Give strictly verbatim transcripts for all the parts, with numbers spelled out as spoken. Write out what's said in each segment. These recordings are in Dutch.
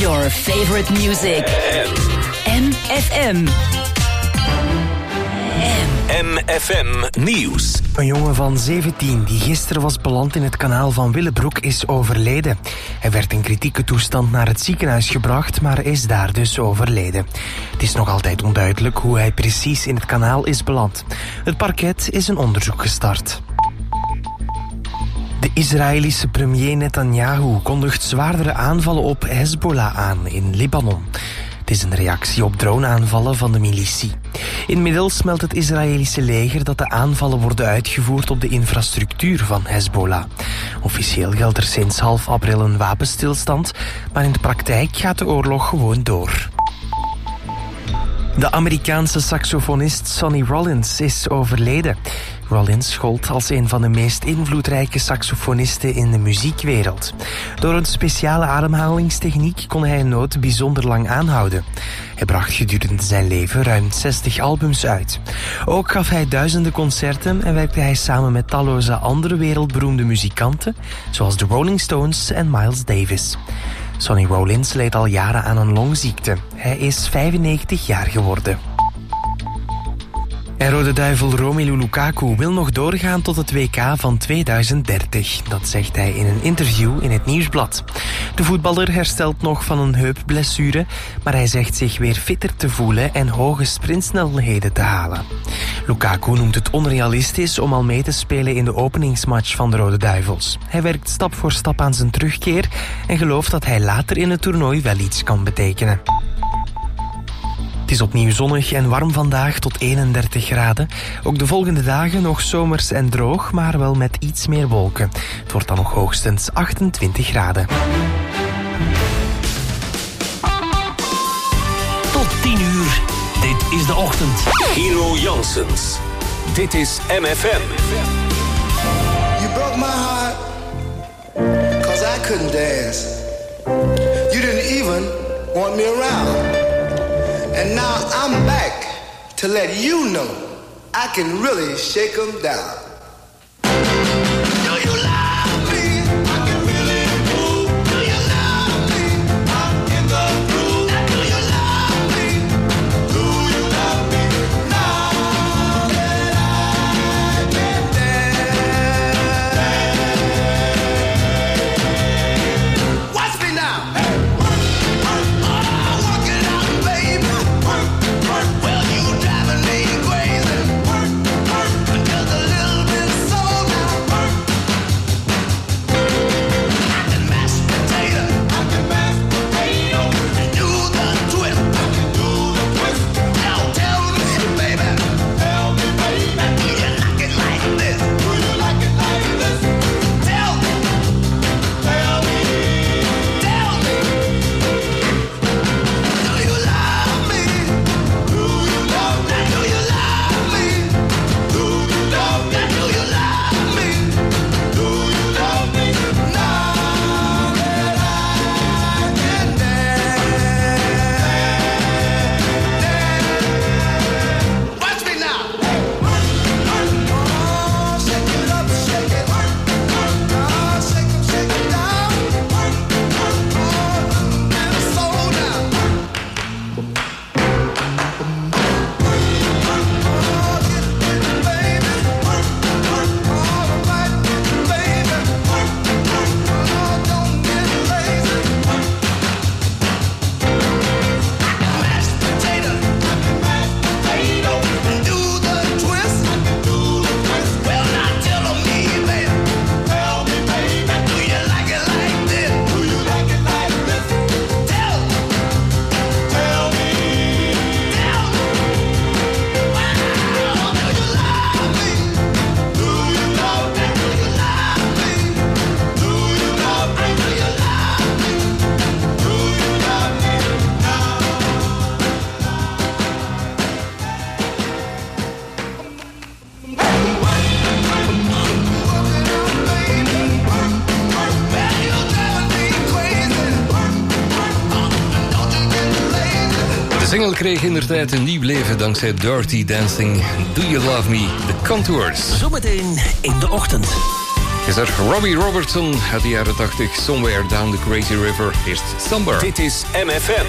Your favorite music. M F M. M F M Nieuws. Een jongen van zeventien die gisteren was beland in het kanaal van Willebroek is overleden. Hij werd in kritieke toestand naar het ziekenhuis gebracht, maar is daar dus overleden. Het is nog altijd onduidelijk hoe hij precies in het kanaal is beland. Het parket is een onderzoek gestart. De Israëlische premier Netanyahu kondigt zwaardere aanvallen op Hezbollah aan in Libanon. Het is een reactie op droneaanvallen van de militie. Inmiddels meldt het Israëlische leger dat de aanvallen worden uitgevoerd op de infrastructuur van Hezbollah. Officieel geldt er sinds half april een wapenstilstand, maar in de praktijk gaat de oorlog gewoon door. De Amerikaanse saxofonist Sonny Rollins is overleden. Rollins gold als een van de meest invloedrijke saxofonisten in de muziekwereld. Door een speciale ademhalingstechniek kon hij een noot bijzonder lang aanhouden. Hij bracht gedurende zijn leven ruim zestig albums uit. Ook gaf hij duizenden concerten en werkte hij samen met talloze andere wereldberoemde muzikanten, zoals de Rolling Stones en Miles Davis. Sonny Rollins leed al jaren aan een longziekte. Hij is vijfennegentig jaar geworden. En Rode Duivel Romelu Lukaku wil nog doorgaan tot het W K van tweeduizend dertig. Dat zegt hij in een interview in het Nieuwsblad. De voetballer herstelt nog van een heupblessure, maar hij zegt zich weer fitter te voelen en hoge sprintsnelheden te halen. Lukaku noemt het onrealistisch om al mee te spelen in de openingsmatch van de Rode Duivels. Hij werkt stap voor stap aan zijn terugkeer en gelooft dat hij later in het toernooi wel iets kan betekenen. Het is opnieuw zonnig en warm vandaag tot eenendertig graden. Ook de volgende dagen nog zomers en droog, maar wel met iets meer wolken. Het wordt dan nog hoogstens achtentwintig graden. Tot tien uur, dit is de ochtend. Hero Janssens, dit is M F M. You broke my heart, cause I couldn't dance. You didn't even want me around. And now I'm back to let you know I can really shake 'em down. Do you love me? I can really move. Do you love me? I'm in the groove. Do you love me? Do you love me? Now that I can dance. Watch me now. Hey. Oh, work it out, baby. Well, you driving me crazy. Just a little bit soul now. I can mash potato. I can mash potato. And do the twist. I can do the twist. Now tell me, baby. Tell me, baby. Do you like it like this? Do you like it like this? Tell me. Tell me. Tell me. Do you love me? Do you love me? Do you love me? Do you love me? Do you love me? Do you love me? Now that I can dance, dance. Watch me now. Oh, shake it up, shake it. Oh, shake it, shake it down. Oh, and slow down. De single kreeg inderdaad een nieuw leven dankzij Dirty Dancing. Do You Love Me, The Contours. Zometeen in de ochtend. is er. Robbie Robertson uit de jaren tachtig. Somewhere Down the Crazy River. Eerst Somber. Dit is M F M.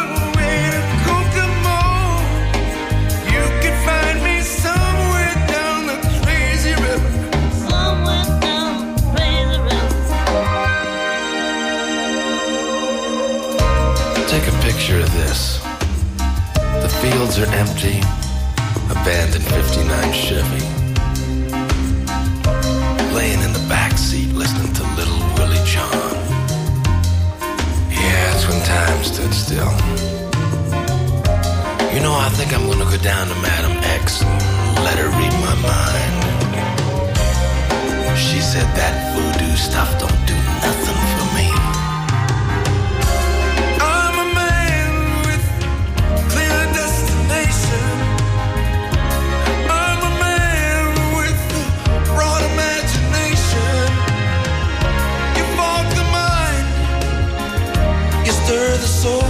Down are empty, abandoned fifty-nine Chevy. Laying in the backseat listening to Little Willie John. Yeah, that's when time stood still. You know, I think I'm gonna go down to Madam X and let her read my mind. She said that voodoo stuff don't do nothing for me. I'm a man with clear destination. I'm a man with broad imagination. You fog the mind, you stir the soul.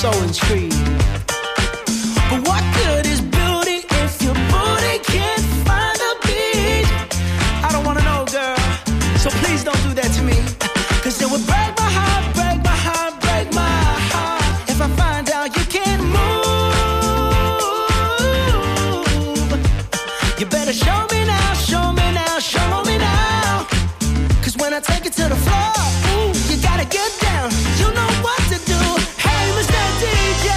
so intrigued. But what good is beauty if your booty can't find a beat? I don't wanna know, girl, so please don't do that to me. Cause it would break my heart, break my heart, break my heart if I find out you can't move. You better show me now, show me now, show me now. Cause when I take it to the floor, ooh, you gotta get down. You know what to do. Hey, Mister D J,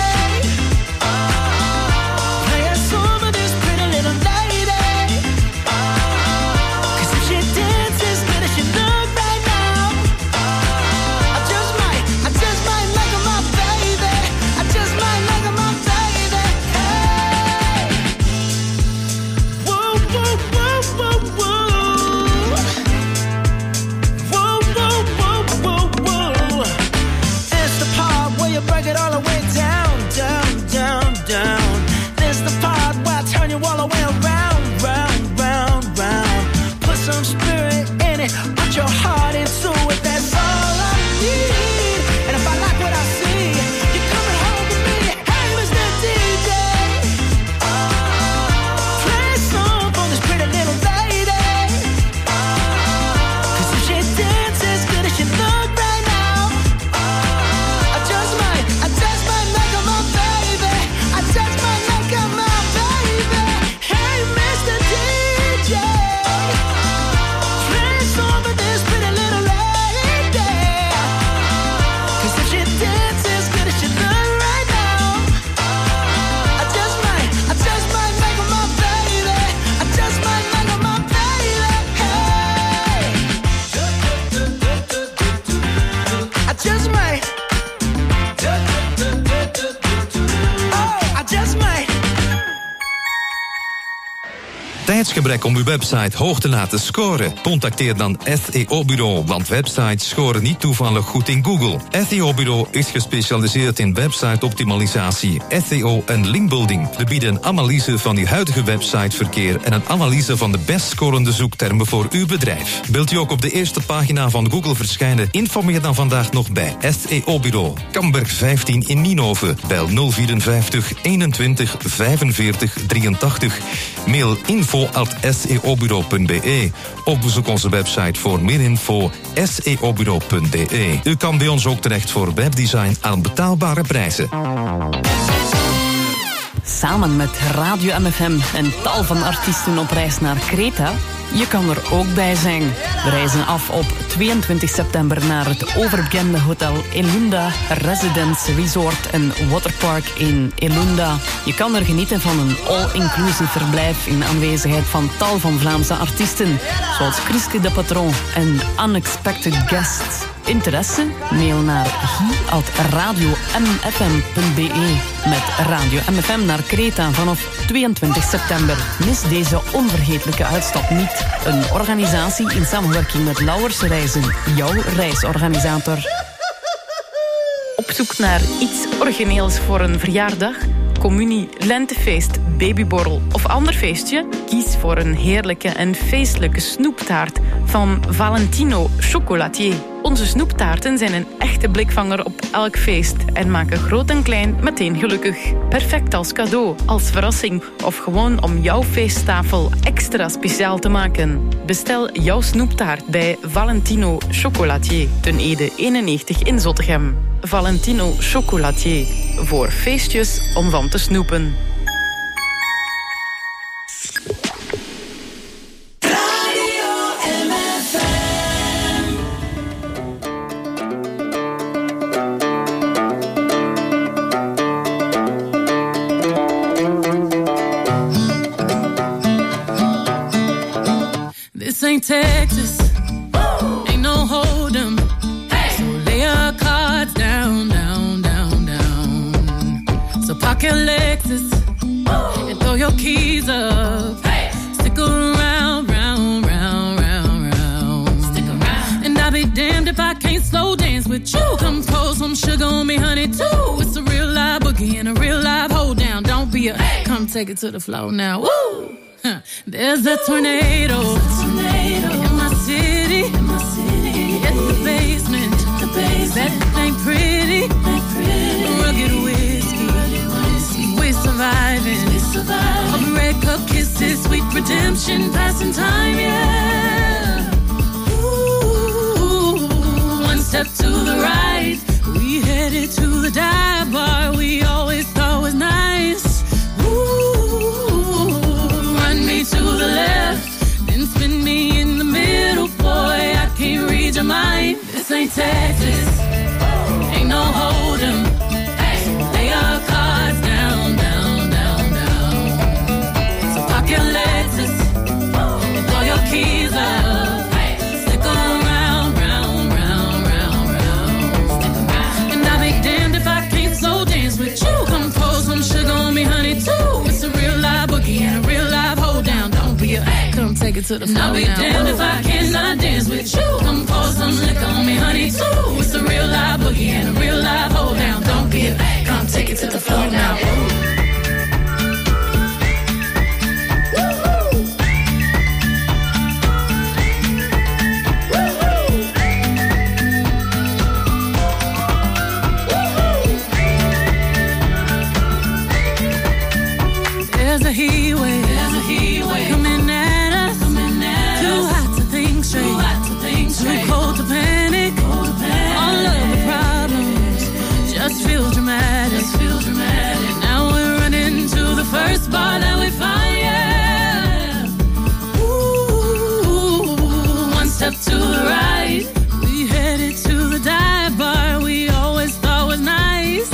play a song for this pretty little lady. Cause if she dances good as she look right now, I just might, I just might make her my baby. I just might make her my baby. Hey, whoa, whoa, whoa, whoa, whoa. Whoa, whoa, whoa, whoa, whoa. It's the part where you break it all the way down, down, down, down. This the part where I turn you all the way around, round, round, round. Put some spirit in it, put your heart into it. That's all I need. And if I like what I see, you're coming home with me. Hey, Mister D J, play a song for this pretty little lady. Cause if she dances good as she look right now, I just might, I just might make her my baby. I just might make her my baby. Hey, Mister D J, play a song for this pretty little lady. Cause if she dances good as she look right now, I just might, I just might make her my baby. I just might make her my baby. Hey, I just might. Oh, I just might. Tijdsgebrek om uw website hoog te laten scoren? Contacteer dan S E O-bureau, want websites scoren niet toevallig goed in Google. S E O-bureau is gespecialiseerd in website-optimalisatie, S E O en linkbuilding. We bieden een analyse van uw huidige websiteverkeer en een analyse van de best scorende zoektermen voor uw bedrijf. Wilt u ook op de eerste pagina van Google verschijnen? Informeer dan vandaag nog bij S E O-bureau. Kamberg vijftien in Nienhoven. Bel nul vierenvijftig eenentwintig vijfenveertig drieëntachtig. Mail info at s e o bureau punt b e. Ook bezoek onze website voor meer info s e o bureau punt b e. U kan bij ons ook terecht voor webdesign aan betaalbare prijzen. Samen met Radio M F M en tal van artiesten op reis naar Kreta. Je kan er ook bij zijn. We reizen af op tweeëntwintig september naar het overbekende hotel Elunda Residence Resort en Waterpark in Elunda. Je kan er genieten van een all-inclusive verblijf in aanwezigheid van tal van Vlaamse artiesten, zoals Chriske de Patron en Unexpected Guests. Interesse? Mail naar guy at radio m f m punt b e. Met Radio M F M naar Kreta vanaf tweeëntwintig september. Mis deze onvergetelijke uitstap niet. Een organisatie in samenwerking met Lauwers Reizen, jouw reisorganisator. Op zoek naar iets origineels voor een verjaardag? Communie, lentefeest, babyborrel of ander feestje? Kies voor een heerlijke en feestelijke snoeptaart van Valentino Chocolatier. Onze snoeptaarten zijn een echte blikvanger op elk feest en maken groot en klein meteen gelukkig. Perfect als cadeau, als verrassing of gewoon om jouw feesttafel extra speciaal te maken. Bestel jouw snoeptaart bij Valentino Chocolatier, ten Ede eenennegentig in Zottegem. Valentino Chocolatier, voor feestjes om van te snoepen. This ain't Texas, Woo! Ain't no hold'em. Hey! So lay your cards down, down, down, down. So park your Lexus Woo! And throw your keys up. Hey! Stick around, round, round, round, round. Stick around. And I'll be damned if I can't slow dance with you. Come pour some sugar on me, honey, too. It's a real live boogie and a real live hold down. Don't be a hey! Come take it to the floor now. Woo! Huh. There's a tornado, a tornado in my city. In my city. It's the basement. The basement. That ain't pretty. Ain't pretty. Rugged with vacation, passing time, yeah. Ooh, one step to the right, we headed to the dive bar we always thought was nice. Ooh, run me to the left, then spin me in the middle, boy, I can't read your mind. This ain't Texas, ain't no hold'em. Hey, lay our cards down, down, down, down. So park your Lexus and throw your keys up. Hey, stick around, round, round, round, round. Stick around. And I'll be damned if I can't slow dance with you. Come pour some sugar on me, honey, too. It's a real live boogie and a real live hold down. Don't be a come take it to the floor. I'll be damned if I cannot dance with you. Come pour some liquor on me, honey, too. It's a real live boogie and a real live hold down. Don't be a come take it to the floor now. There's a heat wave, there's a heat wave coming at us, coming at too us. Hot to think straight, too hot to think straight, too cold to panic, cold to panic. All of the problems just feel dramatic, just feel dramatic. Now we're running to the first bar that we find, yeah. Ooh, one step to the right, we headed to the dive bar we always thought was nice.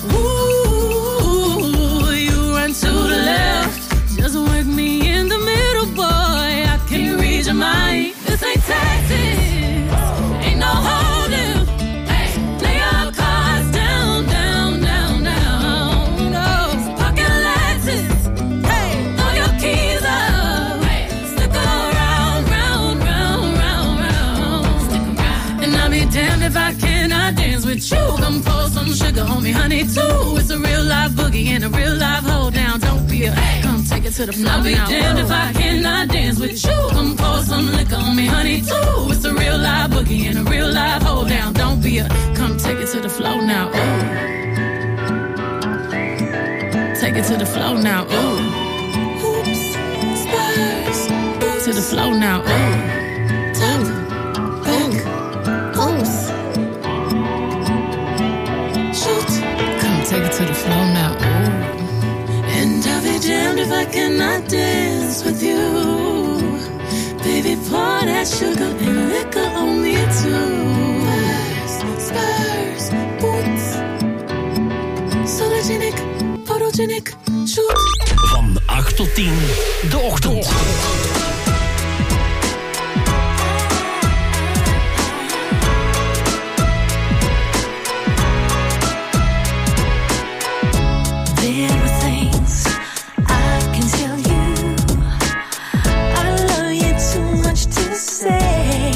Ooh, you run to the left, just work me in the middle, boy, I can't read your mind. This ain't Texas, ain't no hold'em. Hey, lay your cards down, down, down, down. No, pocket Lexus. Hey, throw your keys up. Hey, stick around, round, round, round, round. Stick around. And I'll be damned if I cannot dance with you. Come pour some sugar on me, honey, too. It's a real live boogie and a real live hold down. Don't be a come take it to the floor. I'll be damned if I cannot dance with you. Come pour some liquor on me, honey, too. It's a real live boogie and a real live hold down. Don't be a come take it to the floor now. Ooh. Take it to the floor now. Ooh. Hoops, spurs, to the floor now. Ooh. Top, back, oops. Shoot, come take it to the floor now. Ooh. And I'll be damned if I cannot dance with you. Baby, pour that sugar and liquor on me too. Spurs, spurs, boots. Sologenic, photogenic, shoot. Van acht tot tien, de ochtend. There are things I can tell you. I love you too much to say.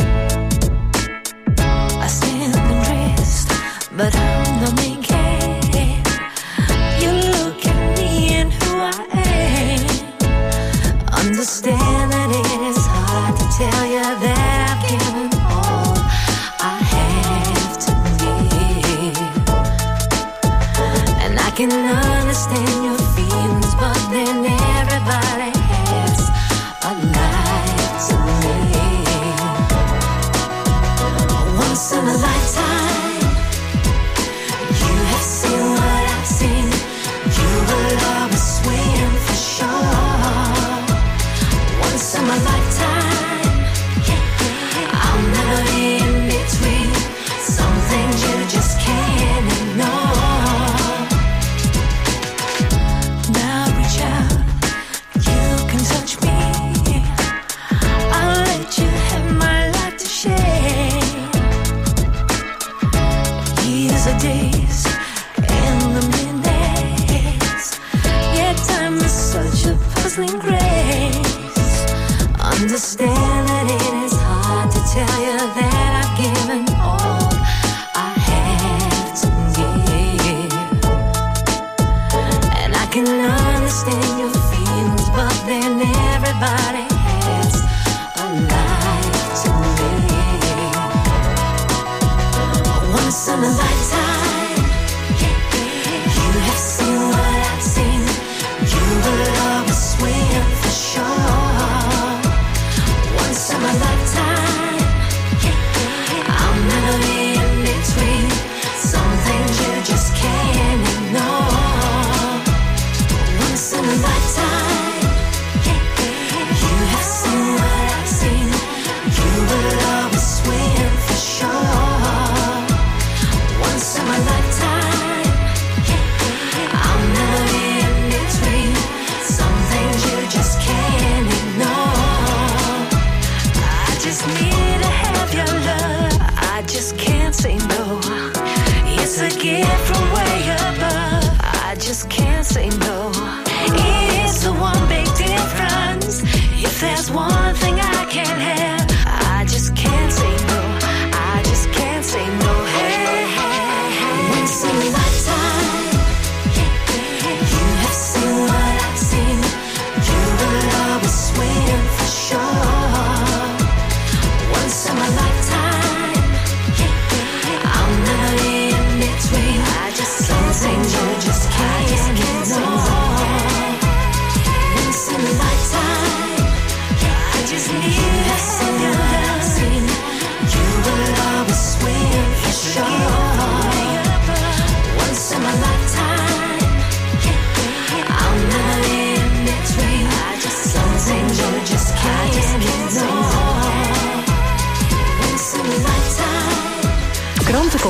I stand undressed, but I'm the main care. You look at me and who I am. Understand that it is hard to tell you that I've given all I have to give. And I can understand your feelings, but then everybody has a life to live. Once in a lifetime, you have seen what I've seen. You will always swim for sure. Once in my lifetime, I'll never be in between. Some things you just can't ignore. Now reach out, you can touch me. I'll let you have my life to share. Years of days and the minutes. Yeah, time is such a puzzling grace. Understand that it is hard to tell you that I've given all I have to give. And I can understand your feelings, but then everybody has a life to live. Once in a lifetime, you have seen what I've seen. You will always swim for sure.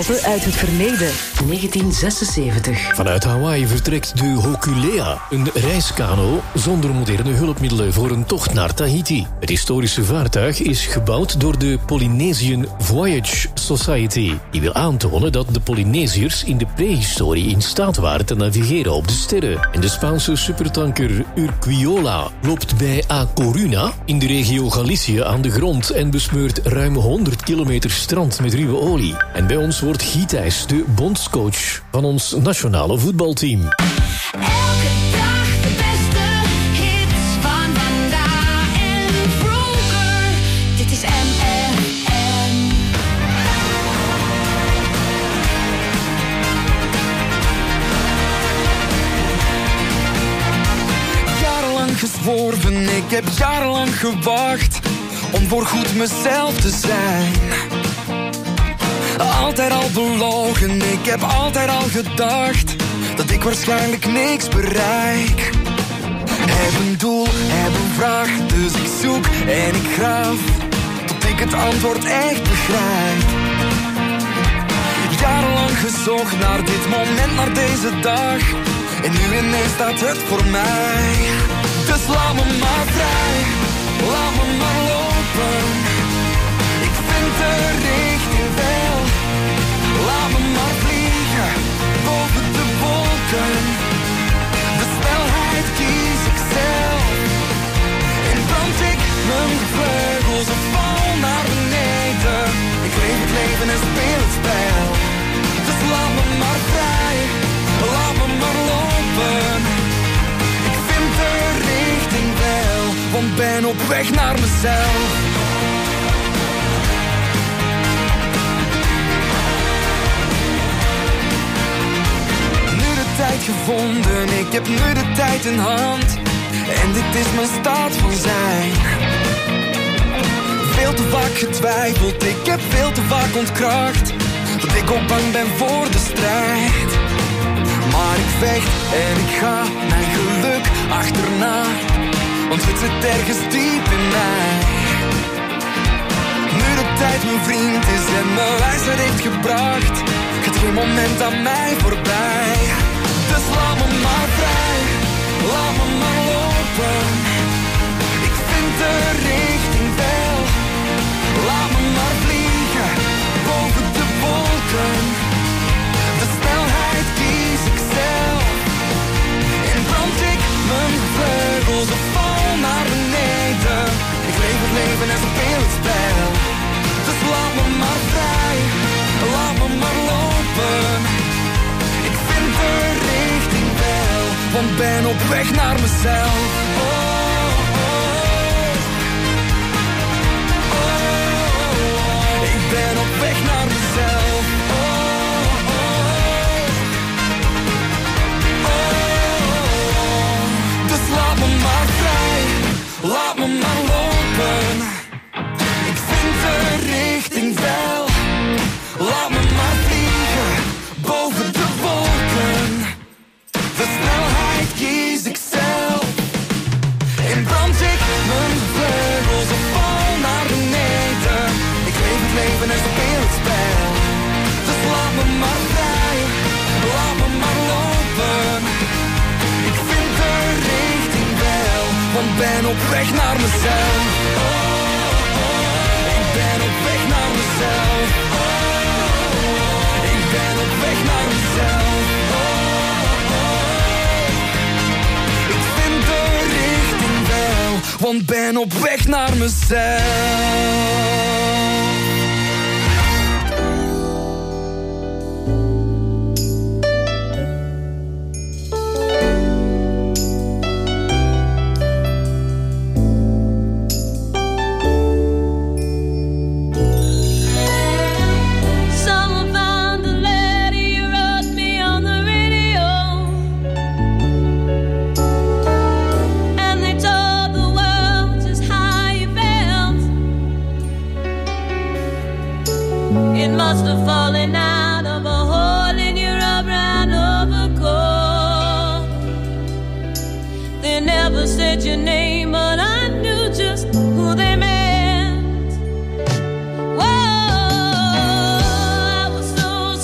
anekdote uit het verleden. negentien zesenzeventig. Vanuit Hawaii vertrekt de Hokulea, een reiskano zonder moderne hulpmiddelen voor een tocht naar Tahiti. Het historische vaartuig is gebouwd door de Polynesian Voyage Society, die wil aantonen dat de Polynesiërs in de prehistorie in staat waren te navigeren op de sterren. En de Spaanse supertanker Urquiola loopt bij A Coruna in de regio Galicië aan de grond en besmeurt ruim honderd kilometer strand met ruwe olie. En bij ons wordt Guy Thijs de bondscoach van ons nationale voetbalteam. Elke dag de beste hits van vandaag en vroeger. Dit is M F M. Jarenlang gezworven, ik heb jarenlang gewacht om voorgoed mezelf te zijn. Altijd al belogen, ik heb altijd al gedacht dat ik waarschijnlijk niks bereik. Heb een doel, heb een vraag, dus ik zoek en ik graaf tot ik het antwoord echt begrijp. Jarenlang gezocht naar dit moment, naar deze dag, en nu ineens staat het voor mij. Dus laat me maar vrij, laat me maar lopen. Ik vind de richting wel. Laat me maar vliegen boven de wolken. De snelheid kies ik zelf. En brand ik mijn vleugels en val naar beneden. Ik leef het leven en speel het spel. Dus laat me maar vrij, laat me maar lopen. Ik vind de richting wel, want ben op weg naar mezelf. Tijd gevonden, ik heb nu de tijd in hand. En dit is mijn staat van zijn. Veel te vaak getwijfeld, ik heb veel te vaak ontkracht dat ik ook bang ben voor de strijd. Maar ik vecht en ik ga mijn geluk achterna, want het zit ergens diep in mij. Nu de tijd mijn vriend is en me wijsheid heeft gebracht, gaat geen moment aan mij voorbij. Dus laat me maar vrij, laat me maar lopen. Ik vind de richting wel. Laat me maar vliegen boven de wolken. De snelheid kies ik zelf. En brand ik mijn vleugels en val naar beneden. Ik leef het leven en speel het spel. Dus laat me maar vrij, laat me maar lopen. Ik vind de richting wel, want ben op weg naar mezelf. Oh, oh, oh, oh. Ik ben op weg naar mezelf. Oh, oh, oh. Dus laat me maar vrij, laat me maar lopen. Ik vind de richting wel, laat me maar vliegen boven de wolken. De snelheid kies ik zelf. En brand ik mijn vleugels en val naar beneden. Ik leef het leven en speel het spel. Dus laat me maar vrij, laat me maar lopen. Ik vind de richting wel, want ben op weg naar mezelf. Oh, oh, ik ben op weg naar mezelf. Oh, ik ben op weg naar mezelf. Want ben op weg naar mezelf. Must have fallen out of a hole in your brown overcoat. They never said your name, but I knew just who they meant. Whoa, I was so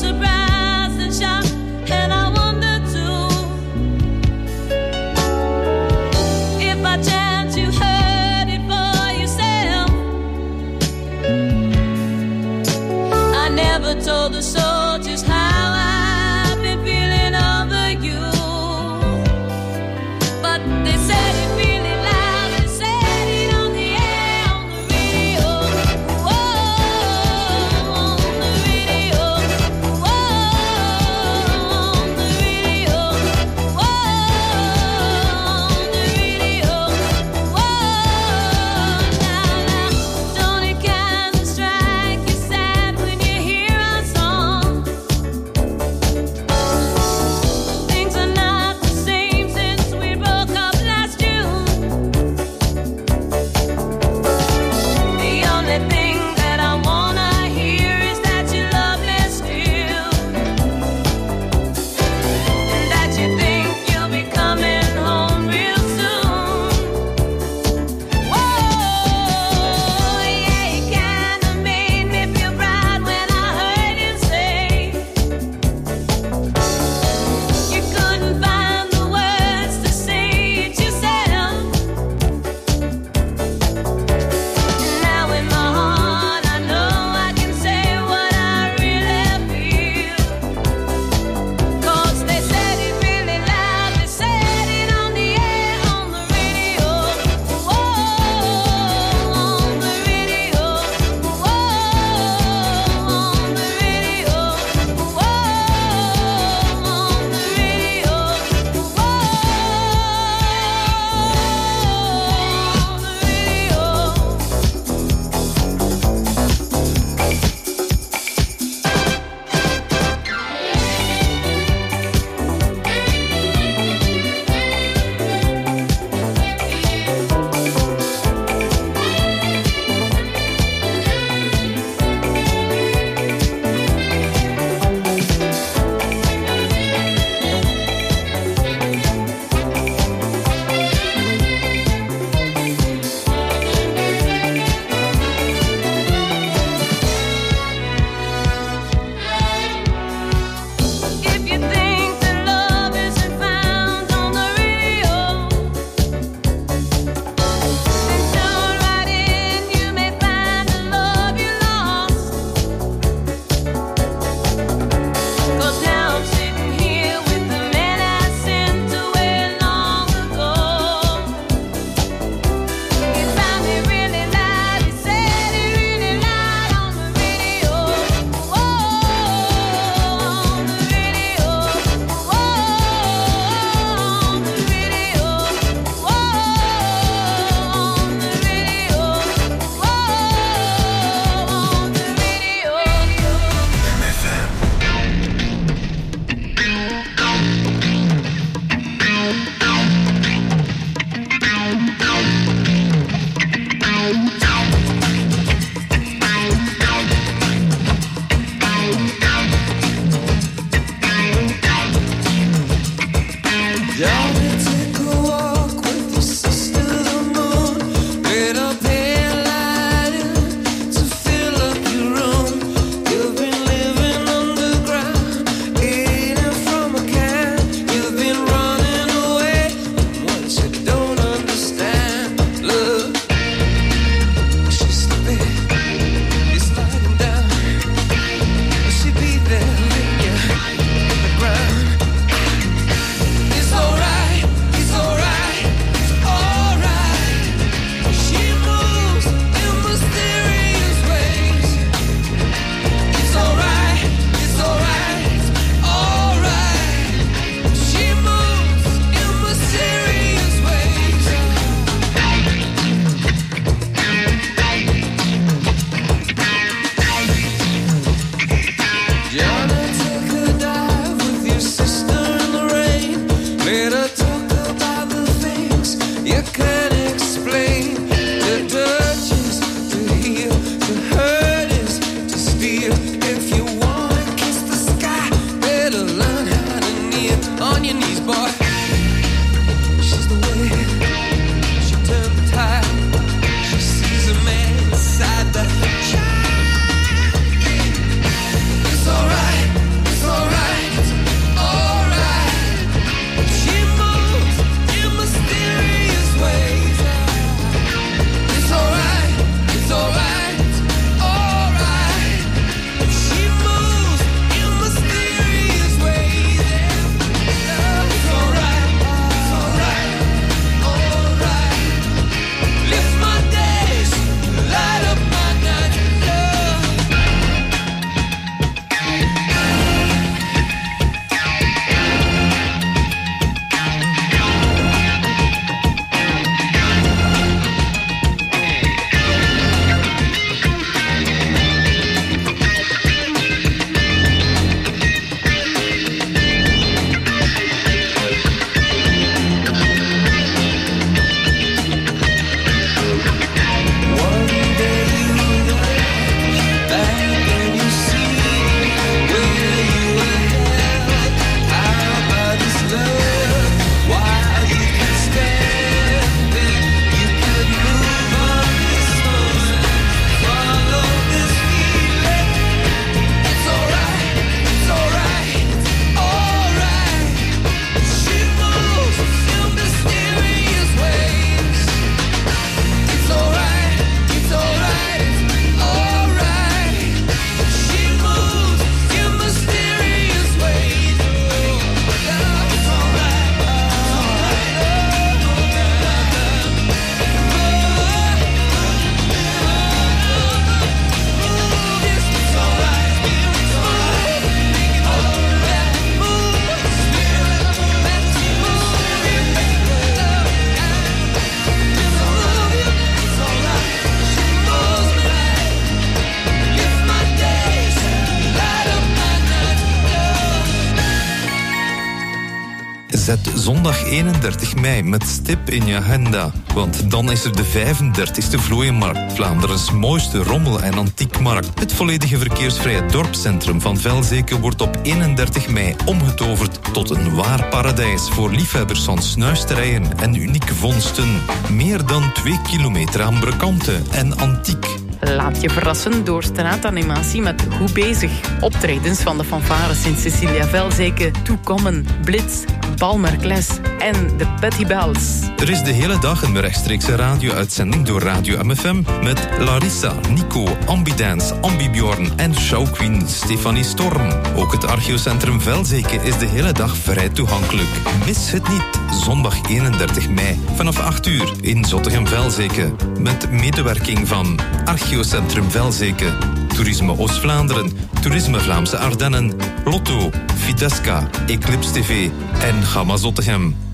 Zet zondag eenendertig mei met stip in je agenda. Want dan is er de vijfendertigste Vlooienmarkt, Vlaanderens mooiste rommel- en antiekmarkt. Het volledige verkeersvrije dorpscentrum van Velzeke wordt op eenendertig mei omgetoverd tot een waar paradijs voor liefhebbers van snuisterijen en unieke vondsten. Meer dan twee kilometer aan brokanten en antiek. Laat je verrassen door straatanimatie met Goed Bezig. Optredens van de fanfare Sint-Cecilia Velzeke, Toekommen, Blitz, Balmerkles en de Petty Bells. Er is de hele dag een rechtstreekse radio-uitzending door Radio M F M met Larissa, Nico, Ambidance, Ambibjorn en showqueen Stefanie Storm. Ook het archeocentrum Velzeke is de hele dag vrij toegankelijk. Mis het niet, zondag eenendertig mei vanaf acht uur in Zottegem-Velzeke. Met medewerking van Archeocentrum Velzeke, Toerisme Oost-Vlaanderen, Toerisme Vlaamse Ardennen, Lotto, Fidesca, Eclipse T V en Gamma Zottegem.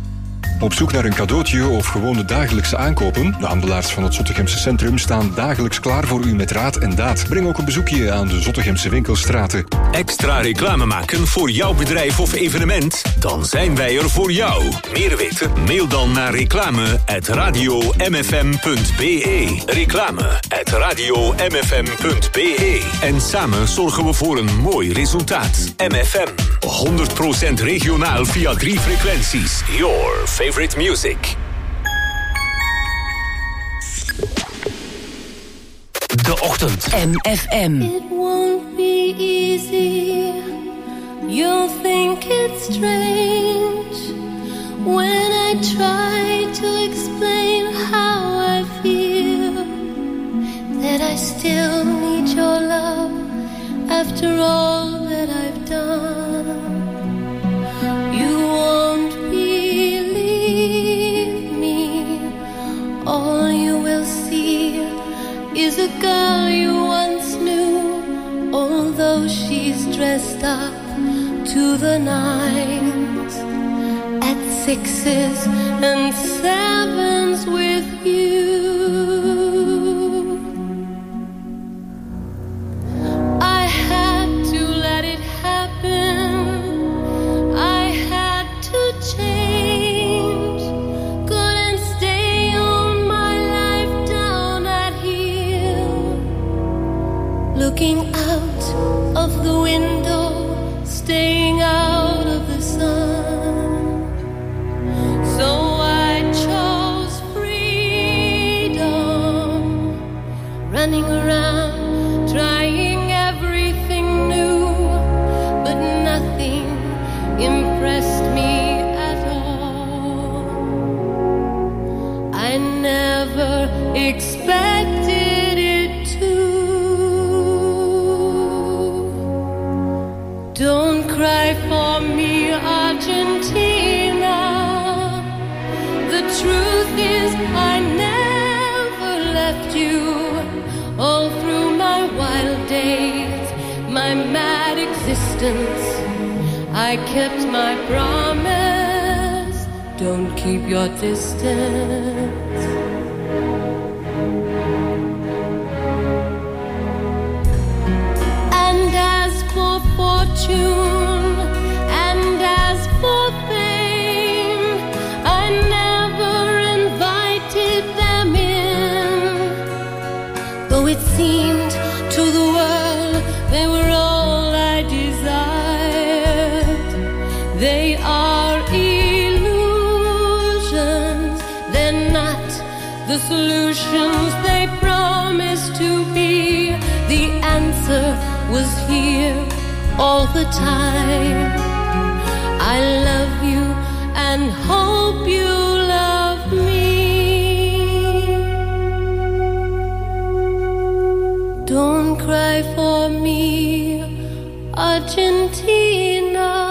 Op zoek naar een cadeautje of gewone dagelijkse aankopen? De handelaars van het Zottegemse Centrum staan dagelijks klaar voor u met raad en daad. Breng ook een bezoekje aan de Zottegemse winkelstraten. Extra reclame maken voor jouw bedrijf of evenement? Dan zijn wij er voor jou. Meer weten? Mail dan naar reclame at radio m f m punt b e. Reclame at radio m f m punt b e. En samen zorgen we voor een mooi resultaat. M F M, honderd procent regionaal via drie frequenties. Your favorite music. De Ochtend. M F M. It won't be easy. You'll think it's strange when I try to explain how I feel. That I still need your love after all that I've done. You won't believe me. All you will see is a girl you once knew, although she's dressed up to the nines, at sixes and sevens with you. I had to let it happen. I had to change. Couldn't stay on my life down at heel. Looking out of the window, staying out of the sun. So I chose freedom, running around, trying everything new, but nothing impressed me at all. I never expected it to. Don't cry for me, Argentina. The truth is I never left you. All through my wild days, my mad existence, I kept my promise. Don't keep your distance. And as for fortune, and as for fame, I never invited them in. Though it seemed to the world they were all I desired. They are illusions, they're not the solutions they promised to be. The answer was here all the time. I love you and hope you love me. Don't cry for me, Argentina.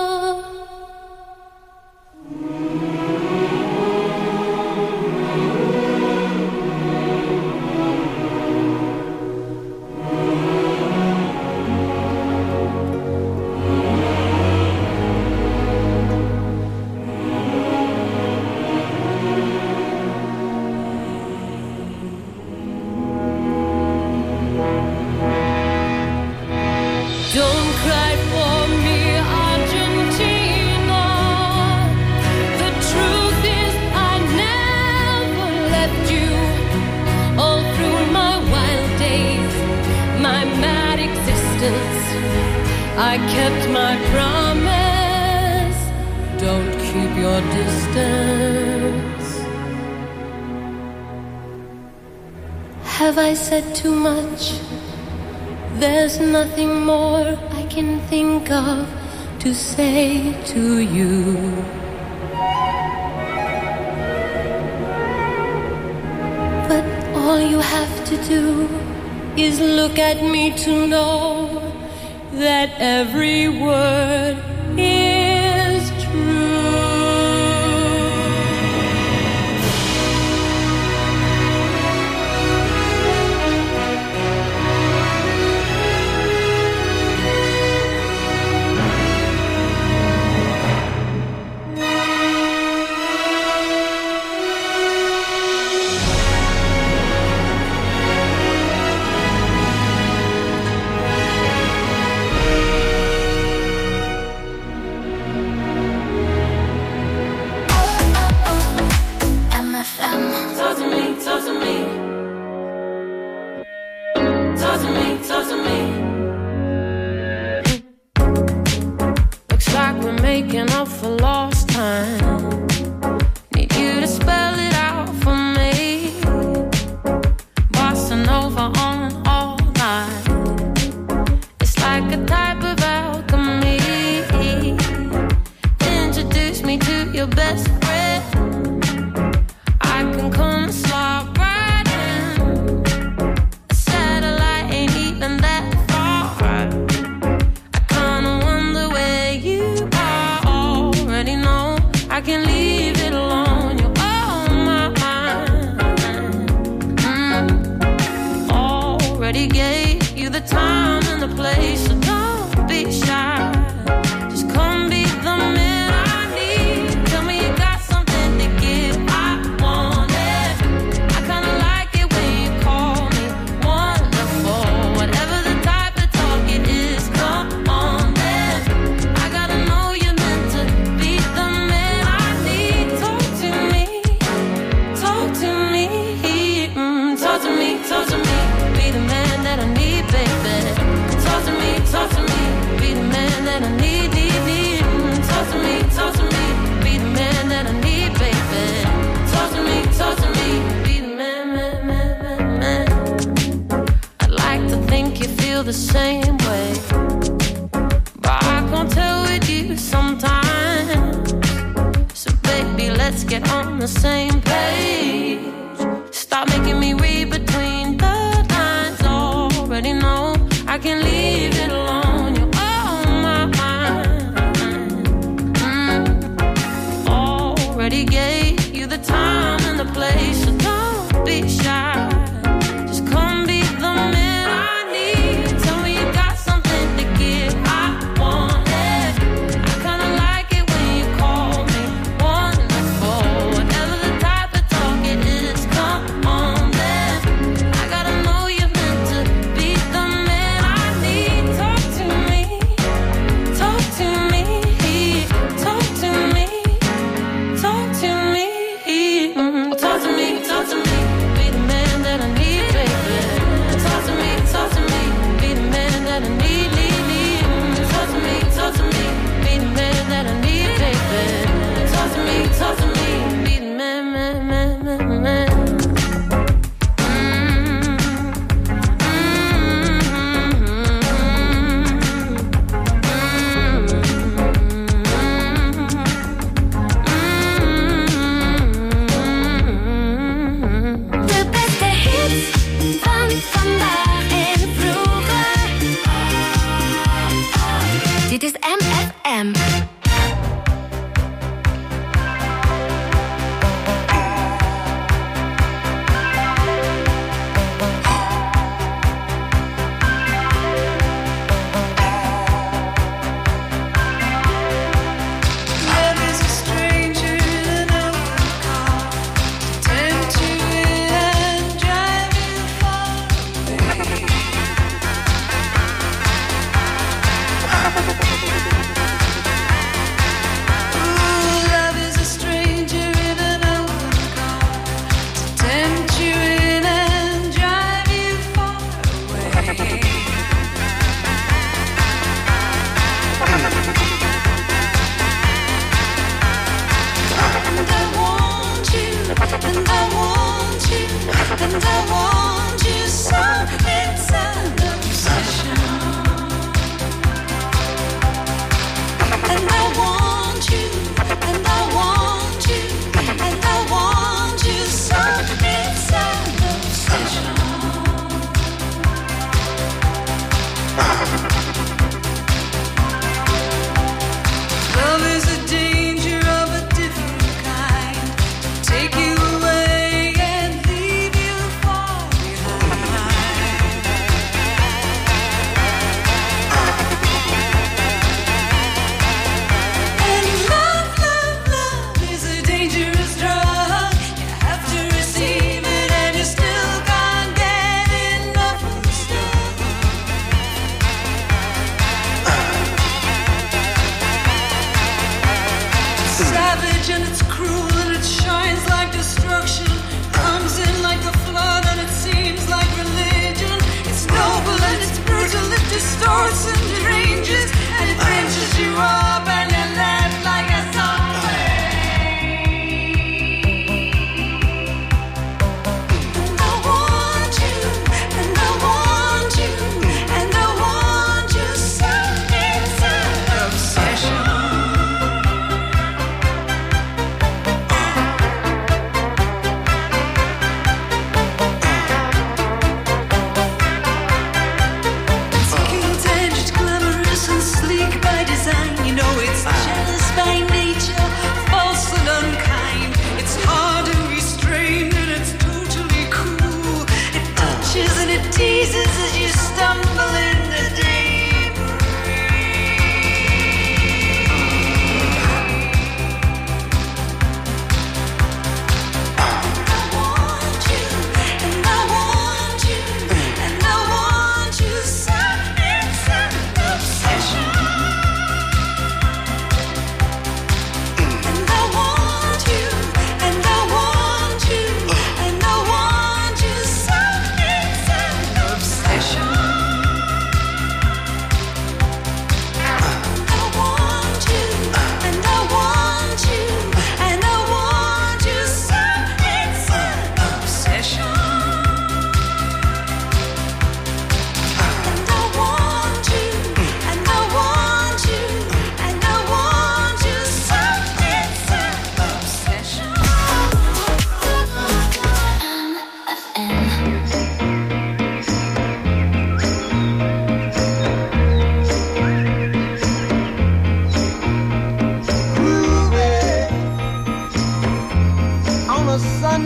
Don't cry for me, Argentina. The truth is I never left you. All through my wild days, my mad existence, I kept my promise. Don't keep your distance. Have I said too much? There's nothing more I can think of to say to you. But all you have to do is look at me to know that every word is true. making up for lost time. Need you to spell it out for me. Bossa Nova on all night. It's like a type of alchemy. Introduce me to your best friend. I can come and slide right in. A satellite ain't even that far. I kinda wonder where you are. Already know I can leave it alone. You're on my mind. Mm. Already gave you the time and the place, so don't be shy. Just come be the man I need. Tell me you got something to give. I want it. I kinda like it when you call me wonderful. Whatever the type of talk it is, come on then. I gotta know you're meant to be the man I need. Talk to me, talk to me, mm, talk to me, talk to me. Be the man that I need, baby. Talk to me, talk to me. Be the man that I need, need, need. Mm, talk to me, talk to me. Be the man that I need, baby. Talk to me, talk to me. Be the man, man, man, man, man. I'd like to think you feel the same way, but I can't tell with you sometimes. So baby, let's get on the same page. Stop making me read between the lines. Already know I can leave it alone. You're on my mind. Mm. Already gave you the time and the place, so don't be shy. Just come be the man I need. Tell me you got something to give. I want it. I kinda like it when you call me wonderful. Whatever the type of talk it is, come on then. I gotta know you're meant to be the man I need. Talk to me, talk to me, talk to me, talk to me, mm, talk to me,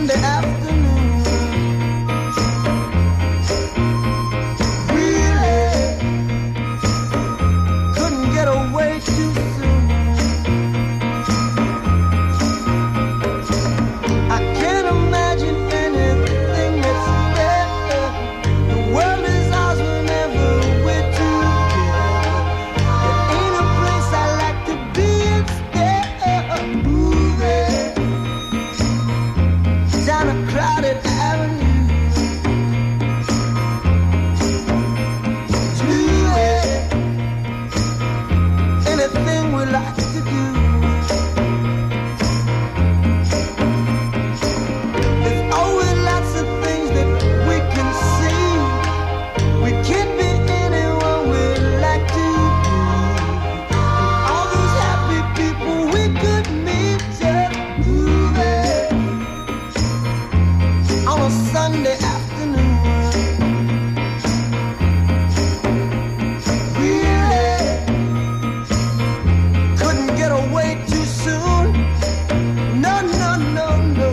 Sunday afternoon. Really couldn't get away too soon. I can't imagine anything that's better. The world is ours whenever we're together. There ain't a place I like to be instead. Moving down a crowded avenue. Doing anything we like to do. There's always lots of things that we can see. We can't be anyone we like to be. And all those happy people we could meet just moving on a Sunday afternoon. Really couldn't get away too soon. No, no, no, no.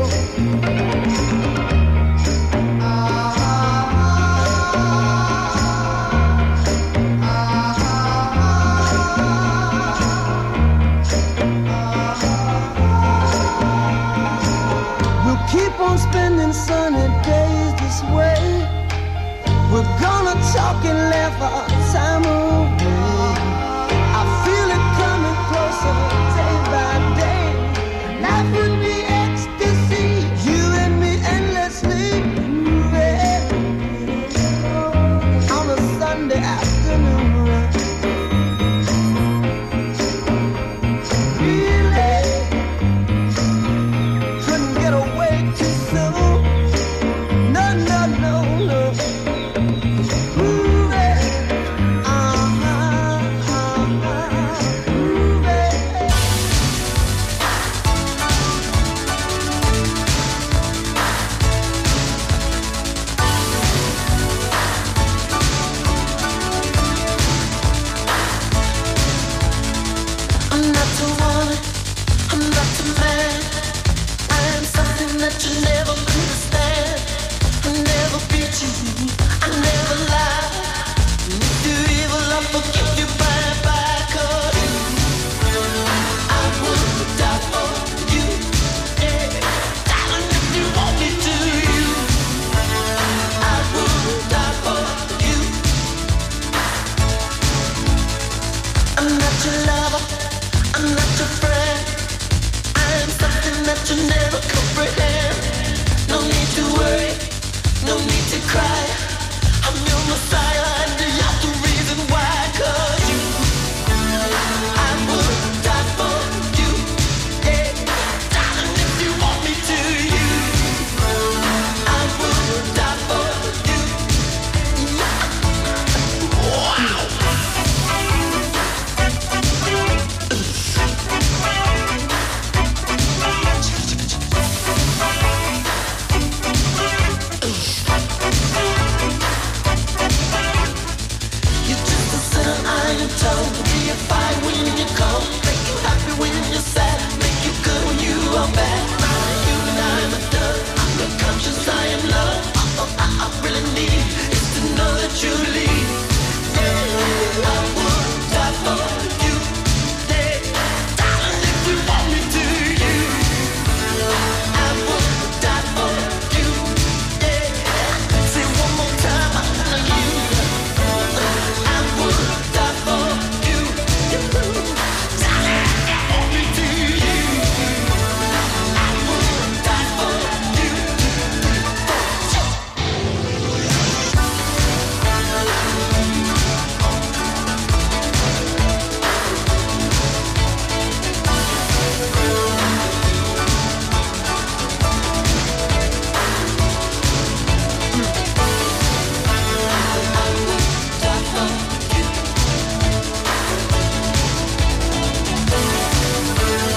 We'll keep on spending sunny days this way. We're gonna talk and laugh our time